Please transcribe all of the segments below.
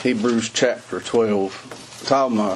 Hebrews chapter 12. The title of my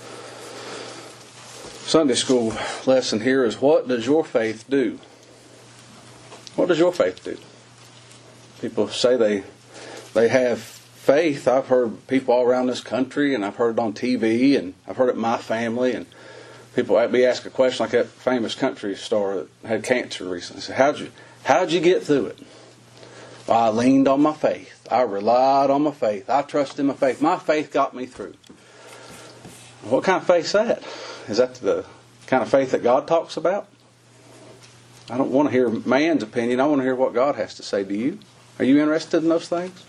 Sunday school lesson here is, what does your faith do? What does your faith do? People say they have faith. I've heard people all around this country, and I've heard it on TV, and I've heard it in my family, and people be asked a question like that famous country star that had cancer recently. Say, how'd you get through it? Well, I leaned on my faith. I relied on my faith. I trusted in my faith. My faith got me through. What kind of faith is that? Is that the kind of faith that God talks about? I don't want to hear man's opinion. I want to hear what God has to say to you. Are you interested in those things?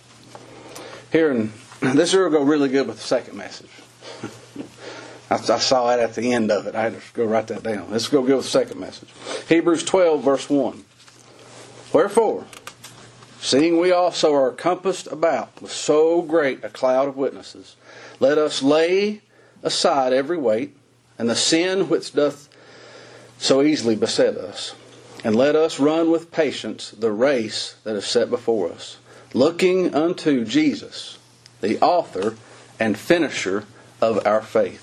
This will go really good with the second message. I saw it at the end of it. I had to go write that down. Let's go good with the second message. Hebrews 12, verse 1. Wherefore, seeing we also are compassed about with so great a cloud of witnesses, let us lay aside every weight, and the sin which doth so easily beset us, and let us run with patience the race that is set before us, looking unto Jesus, the author and finisher of our faith.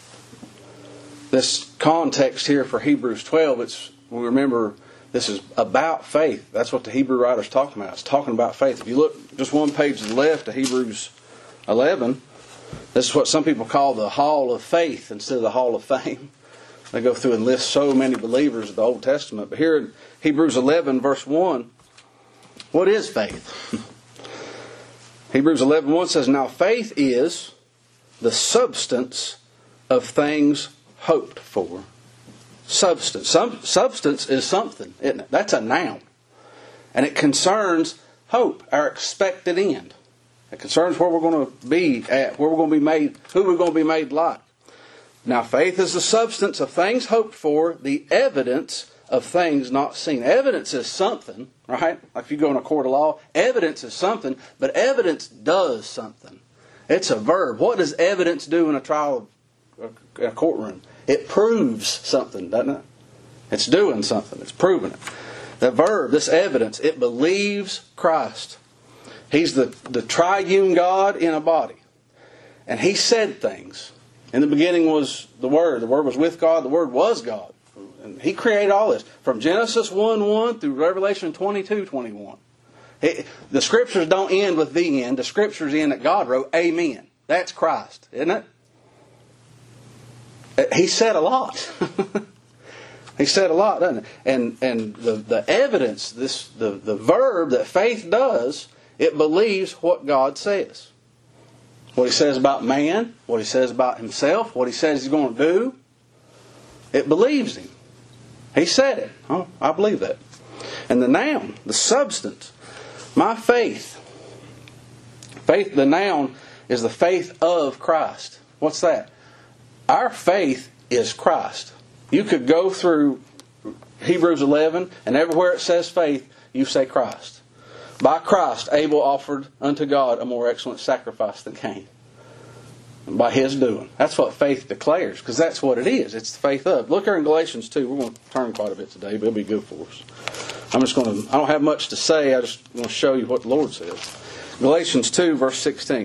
This context here for Hebrews 12, we remember this is about faith. That's what the Hebrew writer's talking about. It's talking about faith. If you look just one page to the left of Hebrews 11, this is what some people call the Hall of Faith instead of the Hall of Fame. They go through and list so many believers of the Old Testament. But here in Hebrews 11, verse 1, what is faith? Hebrews 11:1 says, now faith is the substance of things hoped for. Substance. Substance is something, isn't it? That's a noun. And it concerns hope, our expected end. It concerns where we're going to be at, where we're going to be made, who we're going to be made like. Now, faith is the substance of things hoped for, the evidence of things not seen. Evidence is something, right? Like if you go in a court of law, evidence is something, but evidence does something. It's a verb. What does evidence do in a trial, in a courtroom? It proves something, doesn't it? It's doing something. It's proving it. The verb, this evidence, it believes Christ. He's the triune God in a body. And He said things. In the beginning was the Word. The Word was with God. The Word was God. And He created all this. From Genesis 1:1 through Revelation 22:21. The Scriptures don't end with the end. The Scriptures end that God wrote. Amen. That's Christ, isn't it? He said a lot. He said a lot, doesn't it? And the evidence, the verb that faith does, it believes what God says. What He says about man, what He says about Himself, what He says He's going to do. It believes Him. He said it. Oh, I believe that. And the noun, the substance, my faith. Faith, the noun, is the faith of Christ. What's that? Our faith is Christ. You could go through Hebrews 11, and everywhere it says faith, you say Christ. By Christ, Abel offered unto God a more excellent sacrifice than Cain. By his doing. That's what faith declares, because that's what it is. It's the faith of. Look here in Galatians 2. We're going to turn quite a bit today, but it'll be good for us. I don't have much to say. I just want to show you what the Lord says. Galatians 2, verse 16.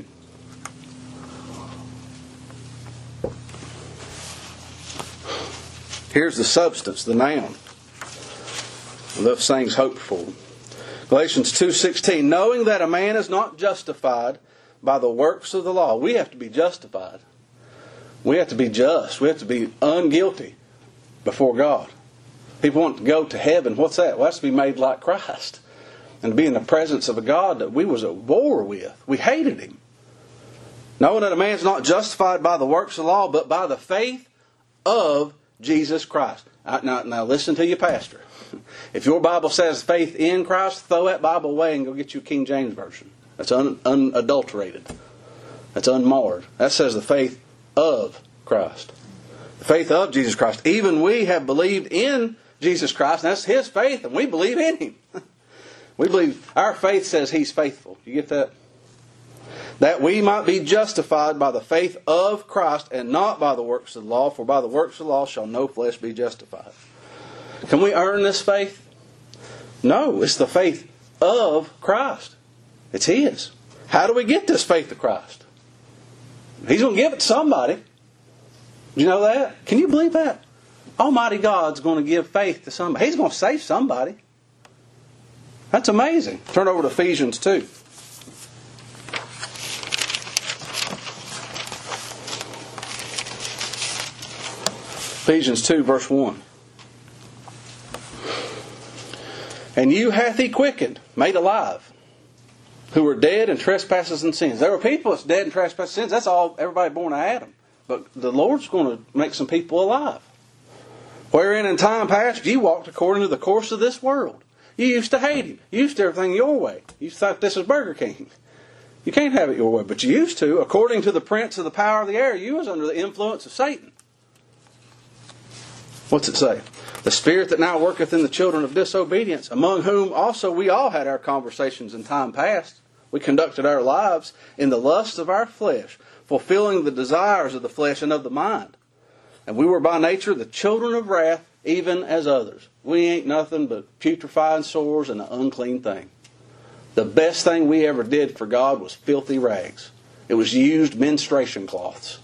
Here's the substance, the noun. Those things hoped for. Galatians 2:16. Knowing that a man is not justified by the works of the law. We have to be justified. We have to be just. We have to be unguilty before God. People want to go to heaven. What's that? Well, that's to be made like Christ. And to be in the presence of a God that we was at war with. We hated Him. Knowing that a man's not justified by the works of the law, but by the faith of Jesus Christ. Now listen to your pastor. If your Bible says faith in Christ, throw that Bible away and go get you a King James Version. That's unadulterated. That's unmarred. That says the faith of Christ. The faith of Jesus Christ. Even we have believed in Jesus Christ, and that's His faith, and we believe in Him. We believe, our faith says He's faithful. You get that? That we might be justified by the faith of Christ and not by the works of the law, for by the works of the law shall no flesh be justified. Can we earn this faith? No, it's the faith of Christ. It's His. How do we get this faith of Christ? He's going to give it to somebody. Do you know that? Can you believe that? Almighty God's going to give faith to somebody. He's going to save somebody. That's amazing. Turn over to Ephesians 2. Ephesians 2 verse 1. And you hath He quickened, made alive, who were dead in trespasses and sins. There were people that's dead in trespasses and sins. That's all, everybody born of Adam. But the Lord's going to make some people alive. Wherein in time past you walked according to the course of this world. You used to hate Him. You used to everything your way. You thought this is Burger King. You can't have it your way. But you used to. According to the prince of the power of the air, you was under the influence of Satan. What's it say? The spirit that now worketh in the children of disobedience, among whom also we all had our conversations in time past. We conducted our lives in the lusts of our flesh, fulfilling the desires of the flesh and of the mind. And we were by nature the children of wrath, even as others. We ain't nothing but putrefying sores and an unclean thing. The best thing we ever did for God was filthy rags. It was used menstruation cloths.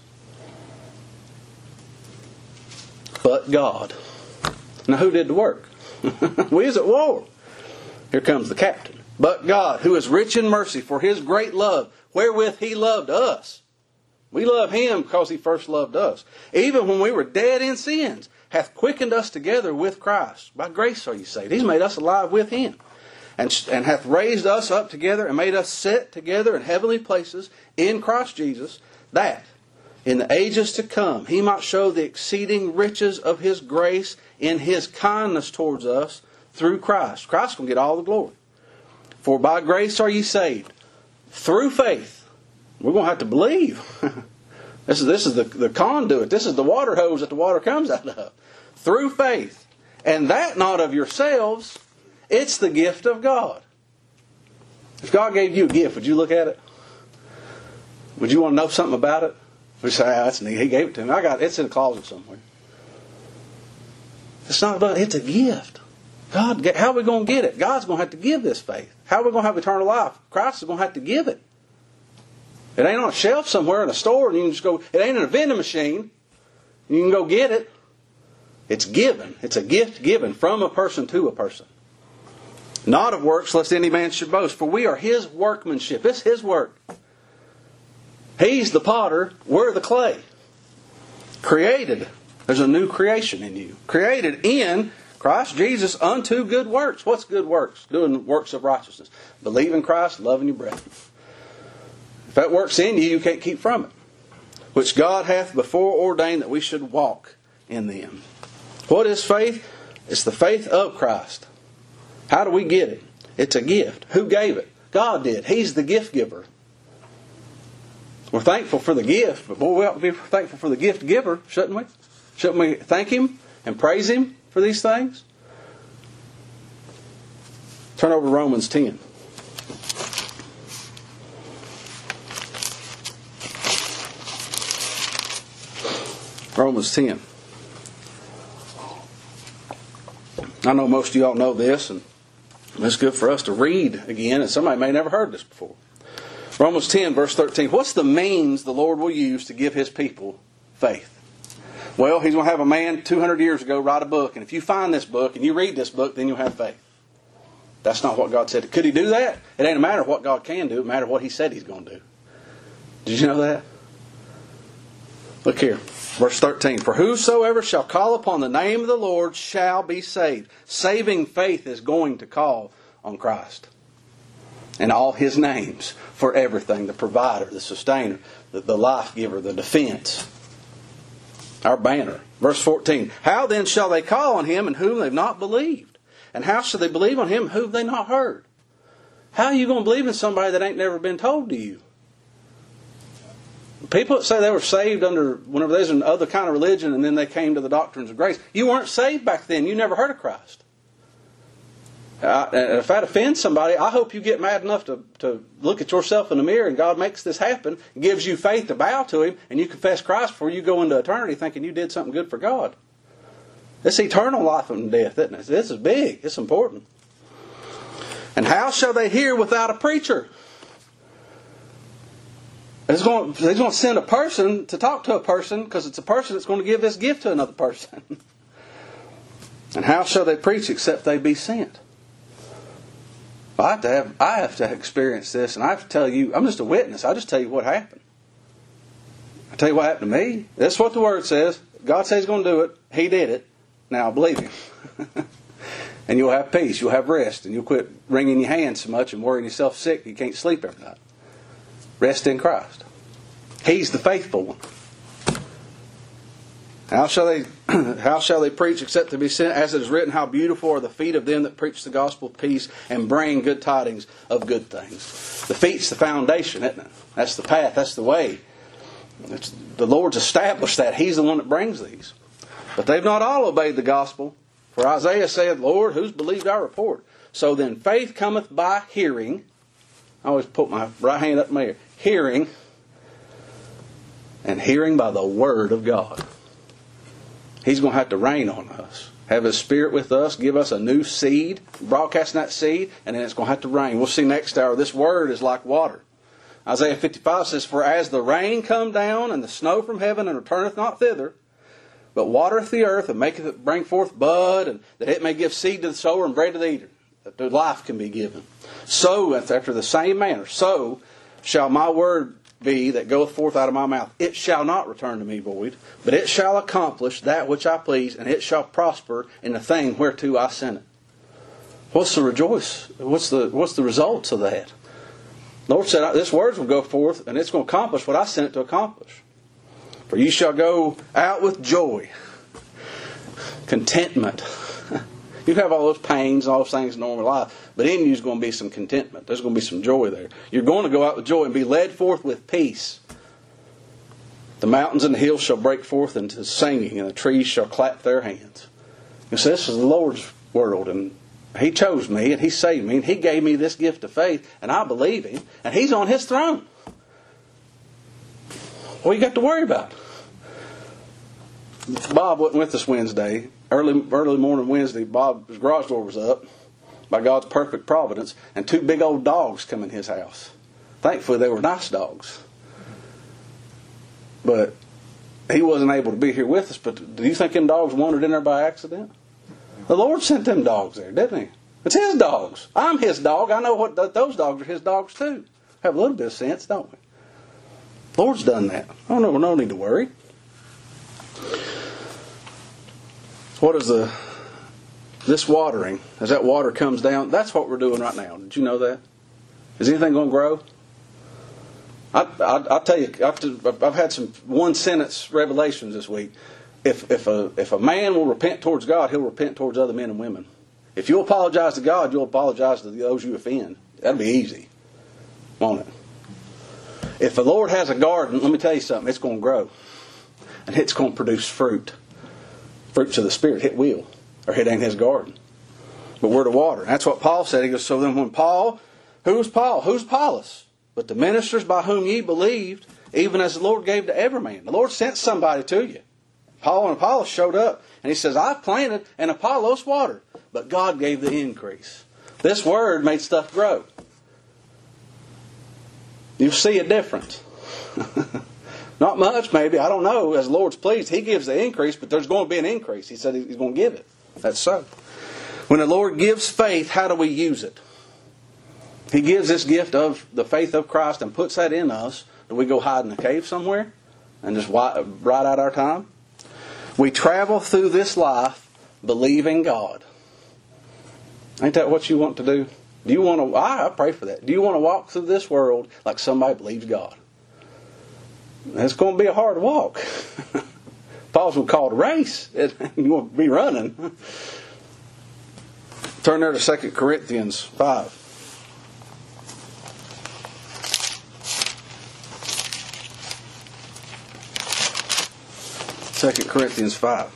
But God. Now who did the work? We is at war. Here comes the captain. But God, who is rich in mercy for His great love, wherewith He loved us. We love Him because He first loved us. Even when we were dead in sins, hath quickened us together with Christ. By grace are you saved. He's made us alive with Him. And hath raised us up together and made us sit together in heavenly places in Christ Jesus, that in the ages to come He might show the exceeding riches of His grace in His kindness towards us through Christ. Christ will get all the glory. For by grace are ye saved, through faith. We're going to have to believe. This is the conduit. This is the water hose that the water comes out of. Through faith. And that not of yourselves. It's the gift of God. If God gave you a gift, would you look at it? Would you want to know something about it? Would you say, that's neat. He gave it to me. It's in a closet somewhere. It's not about it. It's a gift. God, how are we going to get it? God's going to have to give this faith. How are we going to have eternal life? Christ is going to have to give it. It ain't on a shelf somewhere in a store and you can just go, it ain't in a vending machine. You can go get it. It's given. It's a gift given from a person to a person. Not of works, lest any man should boast. For we are His workmanship. It's His work. He's the potter. We're the clay. Created. There's a new creation in you. Created in Christ Jesus unto good works. What's good works? Doing works of righteousness. Believe in Christ, loving your brethren. If that works in you, you can't keep from it. Which God hath before ordained that we should walk in them. What is faith? It's the faith of Christ. How do we get it? It's a gift. Who gave it? God did. He's the gift giver. We're thankful for the gift, but boy, we ought to be thankful for the gift giver, shouldn't we? Shouldn't we thank Him and praise Him for these things? Turn over to Romans 10. Romans 10. I know most of y'all know this, and it's good for us to read again, and somebody may have never heard this before. Romans 10, verse 13. What's the means the Lord will use to give His people faith? Well, He's going to have a man 200 years ago write a book, and if you find this book and you read this book, then you'll have faith. That's not what God said. Could He do that? It ain't a matter of what God can do. It matters what He said He's going to do. Did you know that? Look here. Verse 13. For whosoever shall call upon the name of the Lord shall be saved. Saving faith is going to call on Christ. And all His names for everything. The provider, the sustainer, the life giver, the defense. Our banner. Verse 14. How then shall they call on Him in whom they've not believed? And how shall they believe on Him whom they've not heard? How are you going to believe in somebody that ain't never been told to you? People that say they were saved whenever they was in other kind of religion and then they came to the doctrines of grace. You weren't saved back then. You never heard of Christ. If that offends somebody, I hope you get mad enough to look at yourself in the mirror and God makes this happen, gives you faith to bow to Him, and you confess Christ before you go into eternity thinking you did something good for God. It's eternal life and death, isn't it? This is big. It's important. And how shall they hear without a preacher? He's going to send a person to talk to a person, because it's a person that's going to give this gift to another person. And how shall they preach except they be sent? I have to experience this, and I have to tell you, I'm just a witness. I just tell you what happened. I tell you what happened to me. That's what the Word says. God says He's going to do it. He did it. Now believe Him. And you'll have peace. You'll have rest. And you'll quit wringing your hands so much and worrying yourself sick you can't sleep every night. Rest in Christ. He's the faithful one. How shall they preach except to be sent? As it is written, how beautiful are the feet of them that preach the gospel of peace and bring good tidings of good things. The feet's the foundation, isn't it? That's the path. That's the way. The Lord's established that. He's the one that brings these. But they've not all obeyed the gospel. For Isaiah said, Lord, who's believed our report? So then faith cometh by hearing. I always put my right hand up in my ear. Hearing. And hearing by the Word of God. He's going to have to rain on us. Have His Spirit with us. Give us a new seed. Broadcasting that seed. And then it's going to have to rain. We'll see next hour. This Word is like water. Isaiah 55 says, For as the rain come down and the snow from heaven and returneth not thither, but watereth the earth and maketh it bring forth bud, and that it may give seed to the sower and bread to the eater, that the life can be given. So, after the same manner, so shall my word be that goeth forth out of my mouth. It shall not return to me void, but it shall accomplish that which I please, and it shall prosper in the thing whereto I sent it. What's the rejoice? What's the results of that? The Lord said, this word will go forth, and it's going to accomplish what I sent it to accomplish. For ye shall go out with joy, contentment. You have all those pains and all those things in normal life, but in you is going to be some contentment. There's going to be some joy there. You're going to go out with joy and be led forth with peace. The mountains and the hills shall break forth into singing, and the trees shall clap their hands. You see, this is the Lord's world, and He chose me, and He saved me, and He gave me this gift of faith, and I believe Him, and He's on His throne. What you got to worry about? Bob wasn't with us Wednesday. Early morning Wednesday, Bob's garage door was up by God's perfect providence, and 2 big old dogs come in his house. Thankfully, they were nice dogs. But he wasn't able to be here with us. But do you think them dogs wandered in there by accident? The Lord sent them dogs there, didn't He? It's His dogs. I'm His dog. I know what those dogs are His dogs too. Have a little bit of sense, don't we? The Lord's done that. Oh no, no need to worry. What is this watering? As that water comes down, that's what we're doing right now. Did you know that? Is anything going to grow? I'll tell you, I've had some one-sentence revelations this week. If a man will repent towards God, he'll repent towards other men and women. If you'll apologize to God, you'll apologize to those you offend. That'll be easy, won't it? If the Lord has a garden, let me tell you something, it's going to grow. And it's going to produce fruit. Fruits of the Spirit. It will. Or it ain't His garden. But we're to water. That's what Paul said. He goes, so then when Paul, who's Paul? Who's Apollos? But the ministers by whom ye believed, even as the Lord gave to every man. The Lord sent somebody to you. Paul and Apollos showed up. And he says, I planted and Apollos watered. But God gave the increase. This word made stuff grow. You'll see a difference. Not much, maybe. I don't know. As the Lord's pleased, He gives the increase, but there's going to be an increase. He said He's going to give it. That's so. When the Lord gives faith, how do we use it? He gives this gift of the faith of Christ and puts that in us. Do we go hide in a cave somewhere and just ride out our time? We travel through this life believing God. Ain't that what you want to do? Do you want to? I pray for that. Do you want to walk through this world like somebody believes God? It's going to be a hard walk. Paul's will call it a race. You want to be running. Turn there to 2 Corinthians 5. 2 Corinthians 5.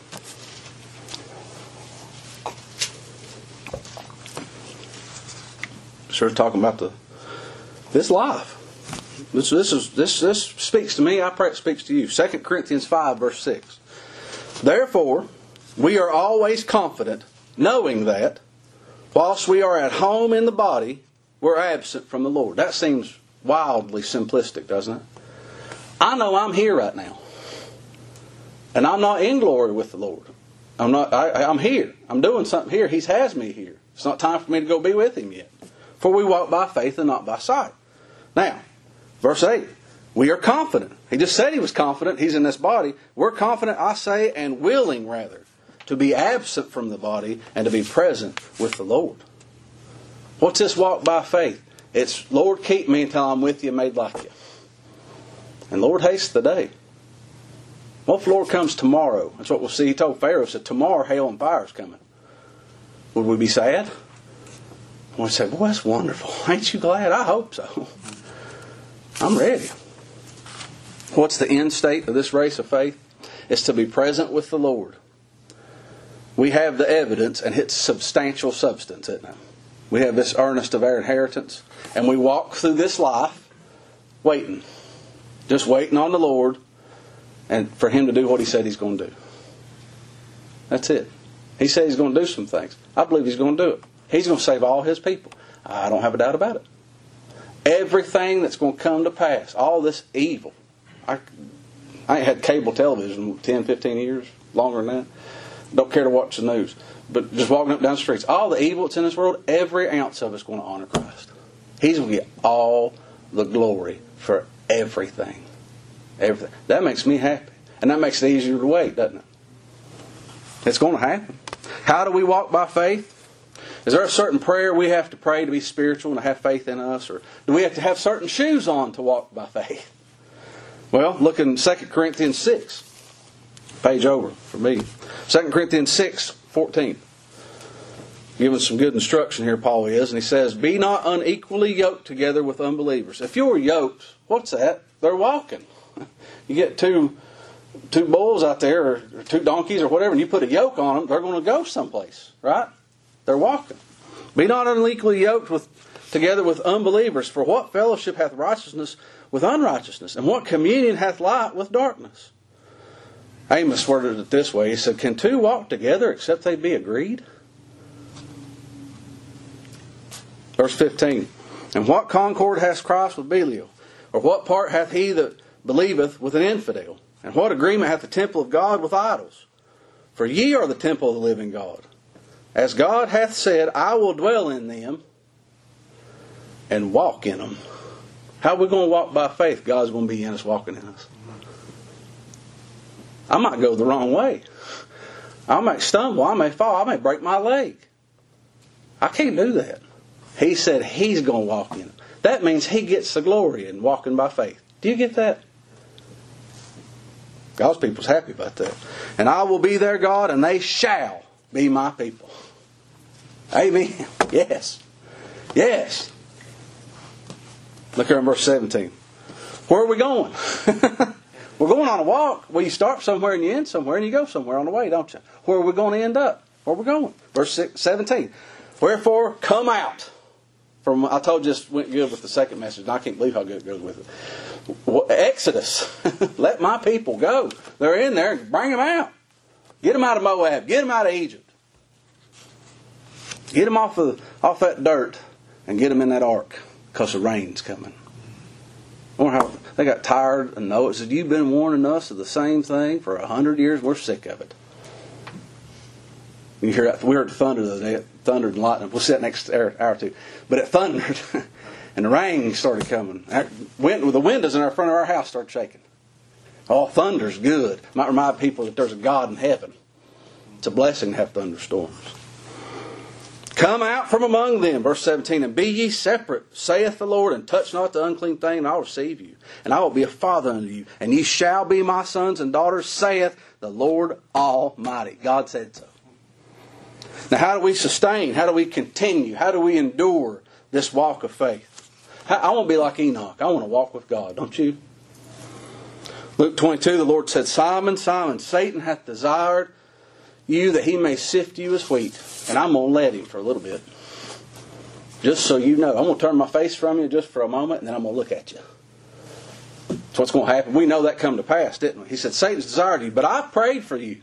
Sure, talking about this life. This speaks to me. I pray it speaks to you. 2 Corinthians 5, verse 6. Therefore, we are always confident, knowing that, whilst we are at home in the body, we're absent from the Lord. That seems wildly simplistic, doesn't it? I know I'm here right now. And I'm not in glory with the Lord. I'm here. I'm doing something here. He has me here. It's not time for me to go be with Him yet. For we walk by faith and not by sight. Now, verse 8. We are confident. He just said He was confident. He's in this body. We're confident, I say, and willing rather, to be absent from the body and to be present with the Lord. What's this walk by faith? It's, Lord, keep me until I'm with You, made like You. And Lord, haste the day. What if the Lord comes tomorrow? That's what we'll see. He told Pharaoh, said, tomorrow hail and fire is coming. Would we be sad? We'd say, boy, that's wonderful. Ain't you glad? I hope so. I'm ready. What's the end state of this race of faith? It's to be present with the Lord. We have the evidence, and it's substantial substance, isn't it? We have this earnest of our inheritance, and we walk through this life waiting. Just waiting on the Lord and for Him to do what He said He's going to do. That's it. He said He's going to do some things. I believe He's going to do it. He's going to save all His people. I don't have a doubt about it. Everything that's going to come to pass, all this evil. I ain't had cable television 10, 15 years, longer than that. Don't care to watch the news. But just walking up down the streets, all the evil that's in this world, every ounce of it's going to honor Christ. He's going to get all the glory for everything. Everything. That makes me happy. And that makes it easier to wait, doesn't it? It's going to happen. How do we walk by faith? Is there a certain prayer we have to pray to be spiritual and to have faith in us? Or do we have to have certain shoes on to walk by faith? Well, look in 2 Corinthians 6. Page over for me. 2 Corinthians 6:14. Giving some good instruction here, Paul is. And he says, be not unequally yoked together with unbelievers. If you're yoked, what's that? They're walking. You get two bulls out there, or two donkeys or whatever, and you put a yoke on them, they're going to go someplace, right? They're walking. Be not unequally yoked together with unbelievers. For what fellowship hath righteousness with unrighteousness? And what communion hath light with darkness? Amos worded it this way. He said, can two walk together except they be agreed? Verse 15. And what concord hath Christ with Belial? Or what part hath he that believeth with an infidel? And what agreement hath the temple of God with idols? For ye are the temple of the living God. As God hath said, I will dwell in them and walk in them. How are we going to walk by faith? God's going to be in us, walking in us. I might go the wrong way. I might stumble. I may fall. I may break my leg. I can't do that. He said He's going to walk in them. That means He gets the glory in walking by faith. Do you get that? God's people's happy about that. And I will be their God, and they shall be my people. Amen. Yes. Yes. Look here in verse 17. Where are we going? We're going on a walk. Well, you start somewhere and you end somewhere, and you go somewhere on the way, don't you? Where are we going to end up? Where are we going? Verse 17. Wherefore, come out. I told you this went good with the second message, and I can't believe how good it goes with it. Well, Exodus. Let my people go. They're in there. Bring them out. Get them out of Moab. Get them out of Egypt. Get them off that dirt and get them in that ark because the rain's coming. I wonder how they got tired and Noah said, you've been warning us of the same thing for 100 years. We're sick of it. You hear that? We heard thunder the other day. It thundered and lightning. We'll see that next hour or two. But it thundered and the rain started coming. The windows in our front of our house started shaking. Oh, thunder's good. Might remind people that there's a God in heaven. It's a blessing to have thunderstorms. Come out from among them, verse 17, and be ye separate, saith the Lord, and touch not the unclean thing, and I'll receive you. And I will be a father unto you, and ye shall be my sons and daughters, saith the Lord Almighty. God said so. Now, how do we sustain? How do we continue? How do we endure this walk of faith? I want to be like Enoch. I want to walk with God, don't you? Luke 22, the Lord said, Simon, Simon, Satan hath desired you that he may sift you as wheat. And I'm going to let him for a little bit. Just so you know. I'm going to turn my face from you just for a moment, and then I'm going to look at you. That's what's going to happen. We know that come to pass, didn't we? He said, Satan's desired you, but I prayed for you.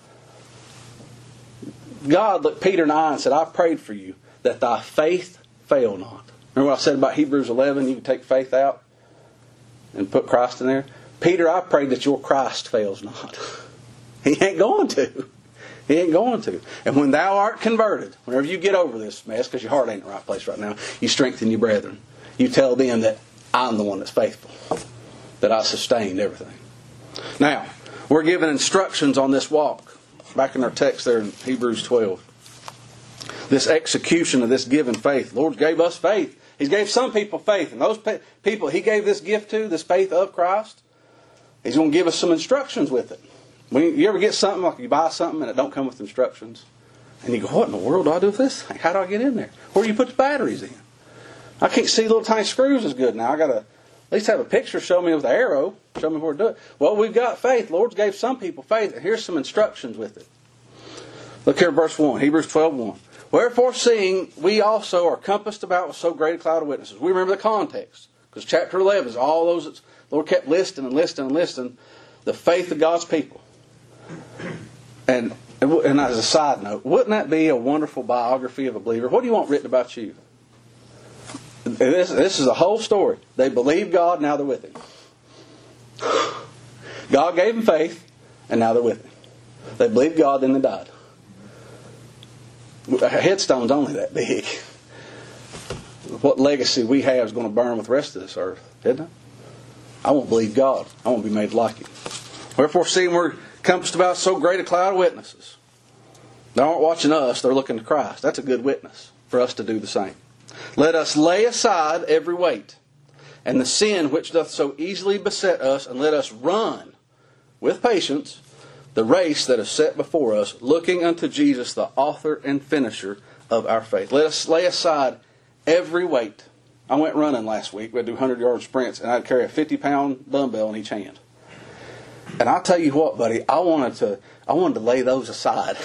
God looked Peter in the eye and said, I prayed for you that thy faith fail not. Remember what I said about Hebrews 11? You can take faith out and put Christ in there. Peter, I pray that your Christ fails not. He ain't going to. He ain't going to. And when thou art converted, whenever you get over this mess, because your heart ain't in the right place right now, you strengthen your brethren. You tell them that I'm the one that's faithful, that I sustained everything. Now, we're given instructions on this walk. Back in our text there in Hebrews 12. This execution of this given faith. The Lord gave us faith. He gave some people faith. And those people He gave this gift to, this faith of Christ, He's going to give us some instructions with it. When you ever get something, like you buy something and it don't come with instructions, and you go, what in the world do I do with this thing? How do I get in there? Where do you put the batteries in? I can't see little tiny screws as good now. I got to at least have a picture show me with an arrow, show me where to do it. Well, we've got faith. The Lord gave some people faith, and here's some instructions with it. Look here, verse 1, Hebrews 12:1. Wherefore, seeing we also are compassed about with so great a cloud of witnesses. We remember the context, because chapter 11 is all those that the Lord kept listing and listing and listing the faith of God's people. And as a side note, wouldn't that be a wonderful biography of a believer? What do you want written about you? This is a whole story. They believed God, now they're with Him. God gave them faith, and now they're with Him. They believed God, then they died. A headstone's only that big. What legacy we have is going to burn with the rest of this earth, isn't it? I won't believe God. I won't be made like Him. Wherefore, seeing we're compassed about so great a cloud of witnesses. They aren't watching us, they're looking to Christ. That's a good witness for us to do the same. Let us lay aside every weight and the sin which doth so easily beset us, and let us run with patience the race that is set before us, looking unto Jesus, the author and finisher of our faith. Let us lay aside every weight. I went running last week. We had to do 100-yard sprints, and I'd carry a 50-pound dumbbell in each hand. And I'll tell you what, buddy, I wanted to lay those aside.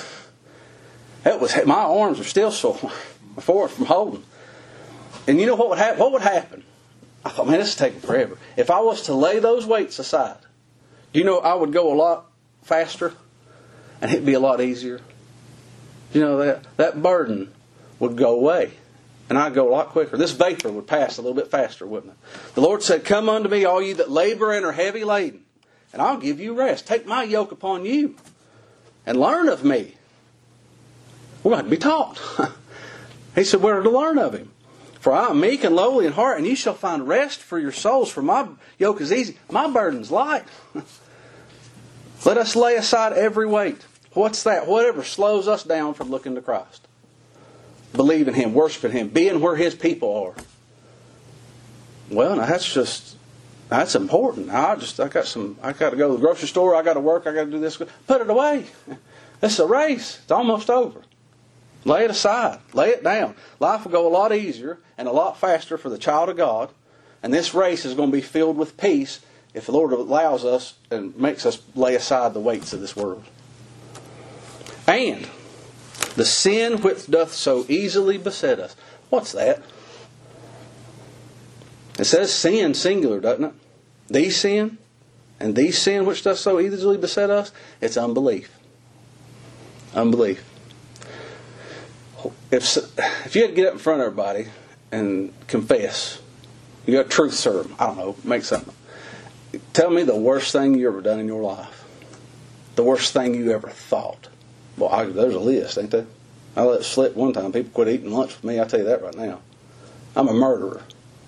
My arms are still sore from holding. And you know what would happen? What would happen? I thought, man, this is taking forever. If I was to lay those weights aside, you know, I would go a lot faster, and it'd be a lot easier. You know, that burden would go away, and I'd go a lot quicker. This vapor would pass a little bit faster, wouldn't it? The Lord said, come unto me, all ye that labor and are heavy laden, and I'll give you rest. Take my yoke upon you, and learn of me. We're going to be taught. He said, we're to learn of Him. For I am meek and lowly in heart, and ye shall find rest for your souls. For my yoke is easy, my burden's light. Let us lay aside every weight. What's that? Whatever slows us down from looking to Christ. Believe in Him, worshiping Him, being where His people are. Well, now that's important. I got to go to the grocery store, I got to work, I got to do this. Put it away. It's a race. It's almost over. Lay it aside. Lay it down. Life will go a lot easier and a lot faster for the child of God. And this race is going to be filled with peace if the Lord allows us and makes us lay aside the weights of this world. And the sin which doth so easily beset us. What's that? It says sin singular, doesn't it? The sin. And the sin which doth so easily beset us. It's unbelief. Unbelief. If you had to get up in front of everybody and confess, you got a truth serum, I don't know, make something. Tell me the worst thing you ever done in your life. The worst thing you ever thought. Well, there's a list, ain't there? I let it slip one time. People quit eating lunch with me. I'll tell you that right now. I'm a murderer.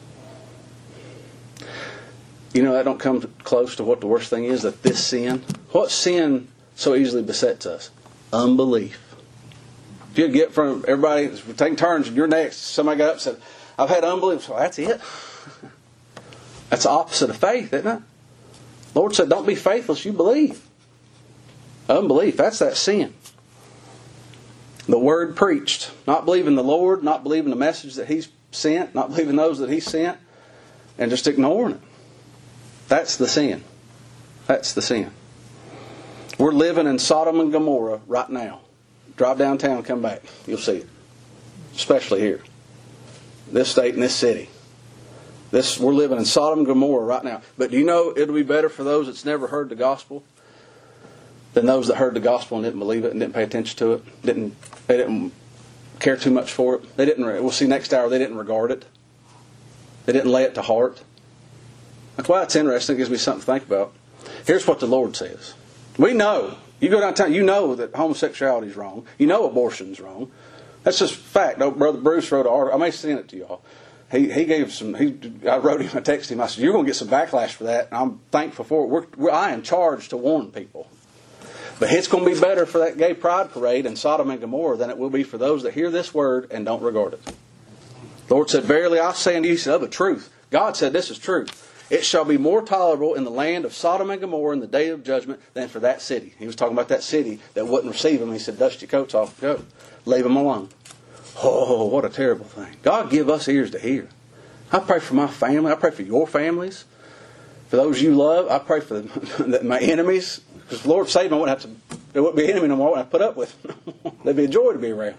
You know, that don't come close to what the worst thing is, that this sin. What sin so easily besets us? Unbelief. If you get from everybody, we're taking turns and you're next, somebody got up and said, I've had unbelief. So that's it. That's the opposite of faith, isn't it? The Lord said, don't be faithless, you believe. Unbelief, that's that sin. The word preached. Not believing the Lord, not believing the message that He's sent, not believing those that He sent, and just ignoring it. That's the sin. That's the sin. We're living in Sodom and Gomorrah right now. Drive downtown and come back. You'll see it. Especially here. This state and this city. We're living in Sodom and Gomorrah right now. But do you know it'll be better for those that's never heard the gospel than those that heard the gospel and didn't believe it and didn't pay attention to it? They didn't care too much for it. We'll see next hour, they didn't regard it. They didn't lay it to heart. Well, it's interesting. It gives me something to think about. Here's what the Lord says. We know. You go downtown, you know that homosexuality is wrong. You know abortion is wrong. That's just fact. Oh, Brother Bruce wrote an article. I may send it to y'all. He gave some. I wrote him. I texted him. I said, "You're going to get some backlash for that." And I'm thankful for it. I am charged to warn people. But it's going to be better for that gay pride parade in Sodom and Gomorrah than it will be for those that hear this word and don't regard it. The Lord said, "Verily I say unto you," he said, "of a truth." God said, "This is true. It shall be more tolerable in the land of Sodom and Gomorrah in the day of judgment than for that city." He was talking about that city that wouldn't receive him. He said, "Dust your coats off and go. Leave them alone." Oh, what a terrible thing. God give us ears to hear. I pray for my family. I pray for your families. For those you love, I pray for my enemies. Because the Lord saved them, there wouldn't be an enemy no more. I wouldn't have to put up with them. They'd be a joy to be around.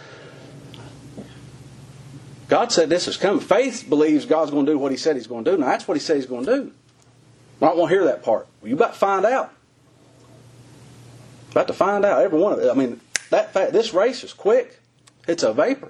God said this is coming. Faith believes God's going to do what He said He's going to do. Now, that's what He said He's going to do. I don't want to hear that part. Well, you about to find out. About to find out. Every one of it. I mean, this race is quick. It's a vapor.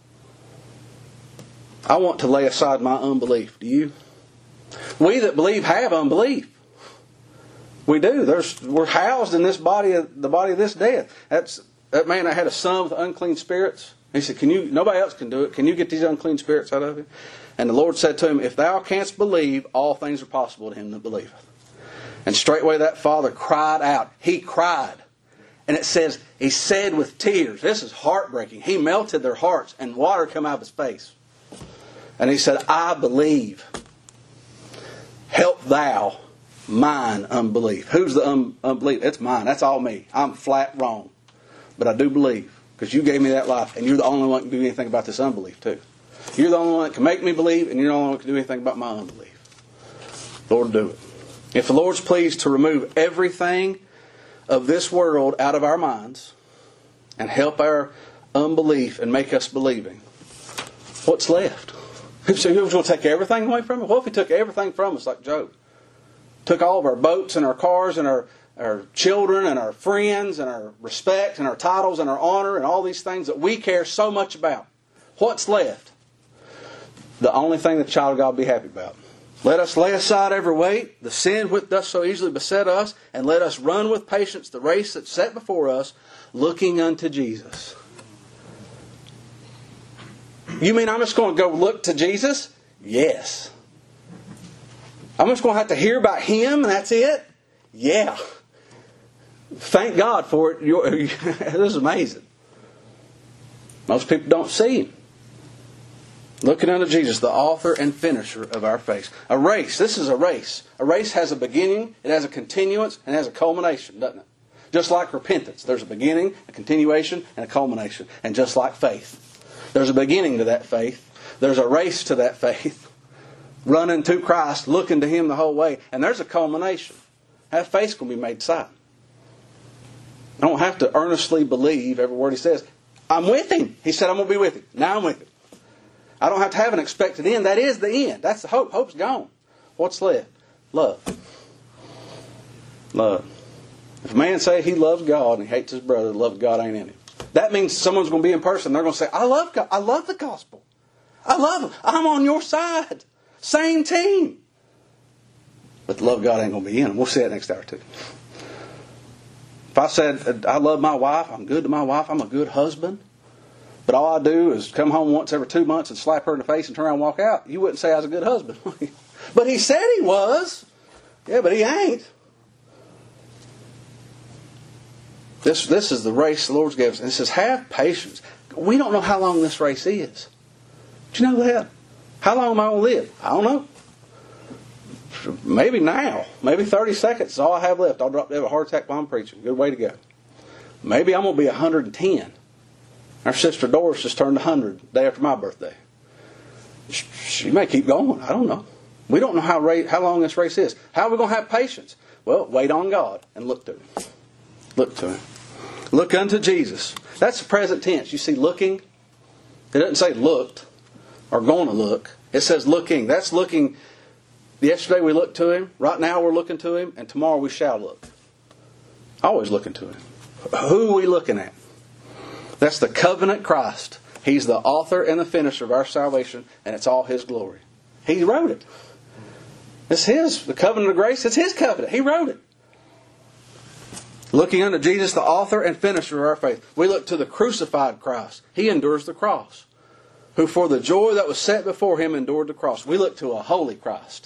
I want to lay aside my unbelief. Do you? We that believe have unbelief. We do. We're housed in this body, the body of this death. That man that had a son with unclean spirits. He said, nobody else can do it. Can you get these unclean spirits out of him? And the Lord said to him, "If thou canst believe, all things are possible to him that believeth." And straightway that father cried out. He cried. And it says, he said with tears. This is heartbreaking. He melted their hearts and water came out of his face. And he said, "I believe. Help thou mine unbelief." Who's the unbelief? It's mine. That's all me. I'm flat wrong. But I do believe. Because you gave me that life. And you're the only one that can do anything about this unbelief too. You're the only one that can make me believe. And you're the only one that can do anything about my unbelief. Lord, do it. If the Lord's pleased to remove everything of this world out of our minds and help our unbelief and make us believing, what's left? So he was going to take everything away from us? What if He took everything from us like Job? Took all of our boats and our cars and our children and our friends and our respect and our titles and our honor and all these things that we care so much about. What's left? The only thing the child of God will be happy about. Let us lay aside every weight, the sin which doth so easily beset us, and let us run with patience the race that's set before us, looking unto Jesus. You mean I'm just going to go look to Jesus? Yes. I'm just going to have to hear about Him and that's it? Yeah. Thank God for it. This is amazing. Most people don't see Him. Looking unto Jesus, the author and finisher of our faith. A race. This is a race. A race has a beginning, it has a continuance, and it has a culmination, doesn't it? Just like repentance. There's a beginning, a continuation, and a culmination. And just like faith. There's a beginning to that faith. There's a race to that faith. Running to Christ, looking to Him the whole way. And there's a culmination. That faith's going to be made sight. I don't have to earnestly believe every word He says. I'm with Him. He said I'm going to be with Him. Now I'm with Him. I don't have to have an expected end. That is the end. That's the hope. Hope's gone. What's left? Love. Love. If a man say he loves God and he hates his brother, the love of God ain't in him. That means someone's going to be in person. They're going to say, "I love God. I love the gospel. I love Him. I'm on your side. Same team." But the love of God ain't going to be in them. We'll see that next hour too. If I said, "I love my wife. I'm good to my wife. I'm a good husband," but all I do is come home once every 2 months and slap her in the face and turn around and walk out, you wouldn't say I was a good husband. But he said he was. Yeah, but he ain't. This is the race the Lord gives us. And it says, have patience. We don't know how long this race is. Do you know that? How long am I going to live? I don't know. Maybe now. Maybe 30 seconds is all I have left. I'll drop dead of a heart attack while I'm preaching. Good way to go. Maybe I'm going to be 110. Our sister Doris just turned 100 the day after my birthday. She may keep going. I don't know. We don't know how long this race is. How are we going to have patience? Well, wait on God and look to Him. Look to Him. Look unto Jesus. That's the present tense. You see looking. It doesn't say looked or going to look. It says looking. That's looking. Yesterday we looked to Him. Right now we're looking to Him. And tomorrow we shall look. Always looking to Him. Who are we looking at? That's the covenant Christ. He's the author and the finisher of our salvation, and it's all His glory. He wrote it. It's His. The covenant of grace, it's His covenant. He wrote it. Looking unto Jesus, the author and finisher of our faith. We look to the crucified Christ. He endures the cross. Who for the joy that was set before Him endured the cross. We look to a holy Christ.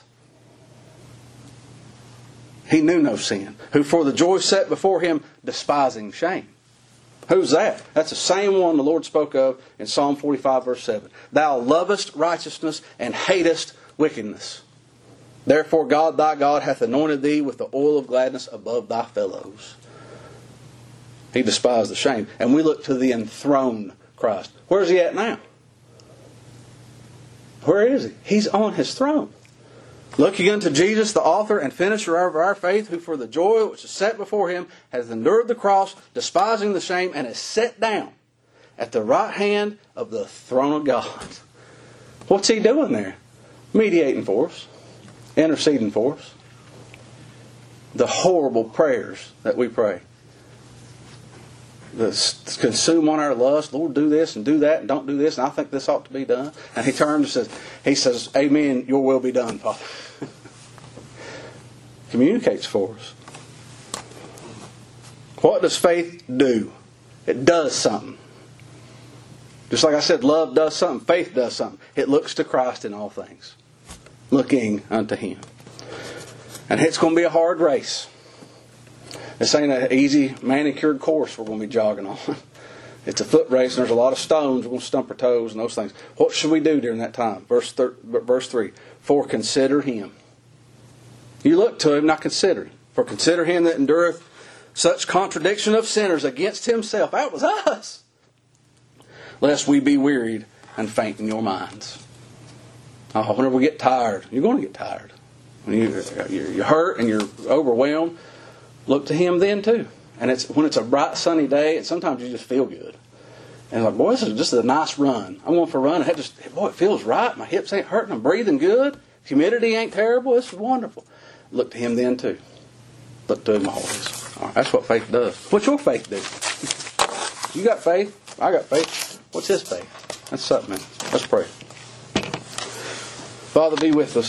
He knew no sin. Who for the joy set before Him despising shame. Who's that? That's the same one the Lord spoke of in Psalm 45 verse 7. Thou lovest righteousness and hatest wickedness. Therefore God thy God hath anointed thee with the oil of gladness above thy fellows. He despised the shame. And we look to the enthroned Christ. Where's He at now? Where is He? He's on His throne. Looking unto Jesus, the author and finisher of our faith, who for the joy which is set before Him has endured the cross, despising the shame, and is set down at the right hand of the throne of God. What's He doing there? Mediating for us. Interceding for us. The horrible prayers that we pray. Consume on our lust. Lord, do this and do that and don't do this and I think this ought to be done. And He turns and says, Amen, your will be done, Father. Communicates for us. What does faith do? It does something. Just like I said, love does something. Faith does something. It looks to Christ in all things. Looking unto Him. And it's going to be a hard race. This ain't an easy manicured course we're going to be jogging on. It's a foot race and there's a lot of stones. We're going to stump our toes and those things. What should we do during that time? Verse 3. For consider Him. You look to Him, not consider Him. For consider Him that endureth such contradiction of sinners against Himself. That was us. Lest we be wearied and faint in your minds. Whenever we get tired, you're going to get tired. When you're hurt and you're overwhelmed, look to Him then too. And it's when it's a bright sunny day, and sometimes you just feel good. And like, boy, this is just a nice run. I'm going for a run. And it feels right. My hips ain't hurting. I'm breathing good. Humidity ain't terrible. This is wonderful. Look to Him then too. Look to Him always. All right, that's what faith does. What's your faith do? You got faith. I got faith. What's His faith? That's something, man. Let's pray. Father, be with us.